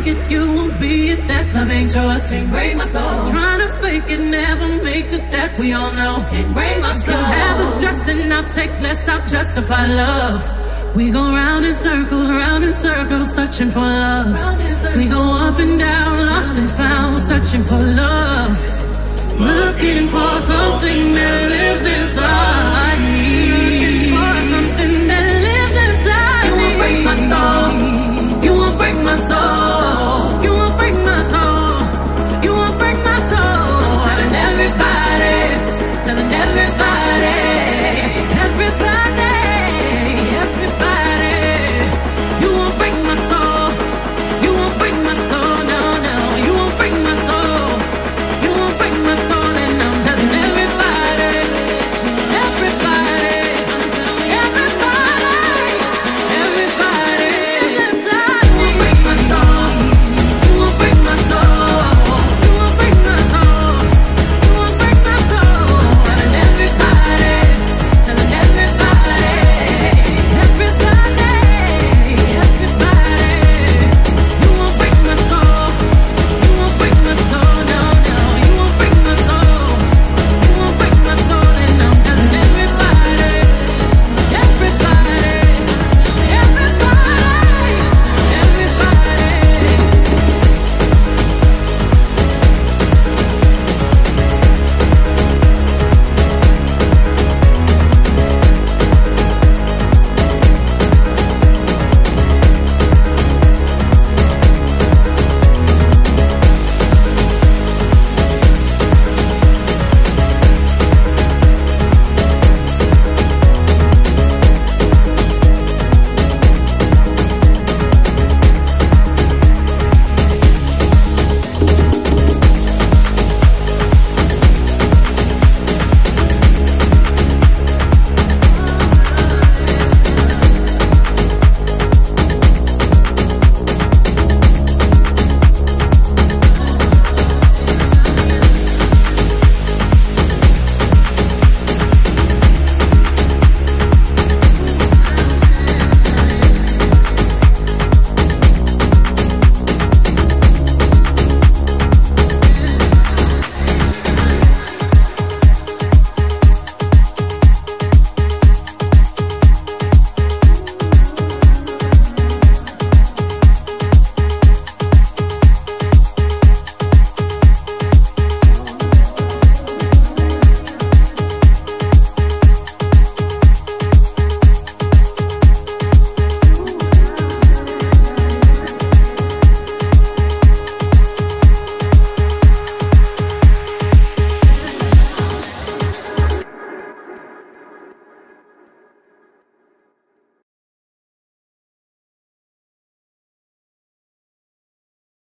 think it, you won't be it. That love ain't yours, can't break my soul. Trying to fake it never makes it, that we all know. Can't break my soul. Can have the stress and I'll take less, I'll justify love. We go round in circles, searching for love. We go up and down, lost and found, searching for love. Looking for something that lives inside.